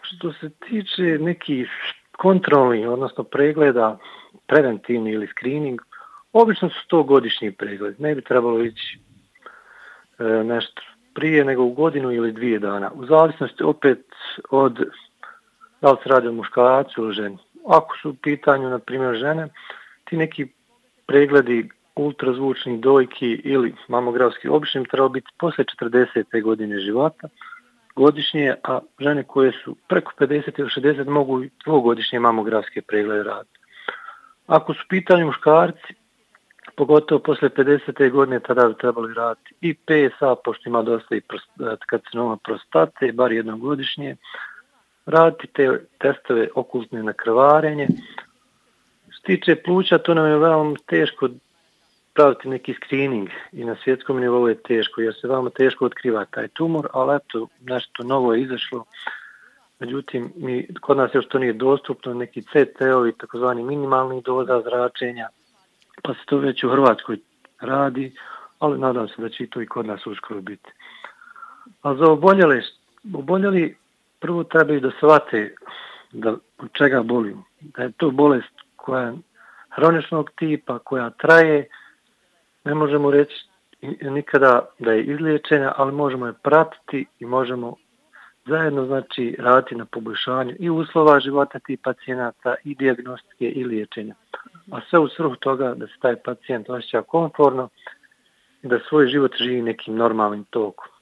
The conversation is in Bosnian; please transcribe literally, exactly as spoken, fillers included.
Što se tiče nekih kontrolnih, odnosno pregleda, preventivni ili screening, obično su to godišnji pregled. Ne bi trebalo ići e, nešto prije nego u godinu ili dvije dana. U zavisnosti opet od da li se radi o muškarcu ili ženi. Ako su u pitanju, na primjer, žene, ti neki pregledi ultrazvučnih dojki ili mamografski obično treba biti poslije četrdesete godine života godišnje, a žene koje su preko pedeset ili šezdeset mogu i dvogodišnje mamografske preglede raditi. Ako su u pitanju muškarci, pogotovo poslije pedesete godine, tada bi trebali raditi i P S A, pošto ima dosta i karcinoma prostate, bar jednom godišnje, raditi te testove okultne na krvarenje. Što tiče pluća, to nam je veoma teško praviti neki screening i na svjetskom nivou je teško, jer se veoma teško otkriva taj tumor, ali eto, nešto novo je izašlo. Međutim, mi, kod nas još to nije dostupno, neki C T-ovi, takozvani minimalni doza zračenja, pa se to već u Hrvatskoj radi, ali nadam se da će i to i kod nas uskoro biti. A za oboljeli, oboljeli prvo trebaju da shvate da od čega boli, da je to bolest koja je hroničnog tipa, koja traje, ne možemo reći nikada da je izliječena, ali možemo je pratiti i možemo zajedno znači raditi na poboljšanju i uslova života tih pacijenata i dijagnostike i liječenja. A sve u svrhu toga da se taj pacijent osjeća komfortno i da svoj život živi nekim normalnim tokom.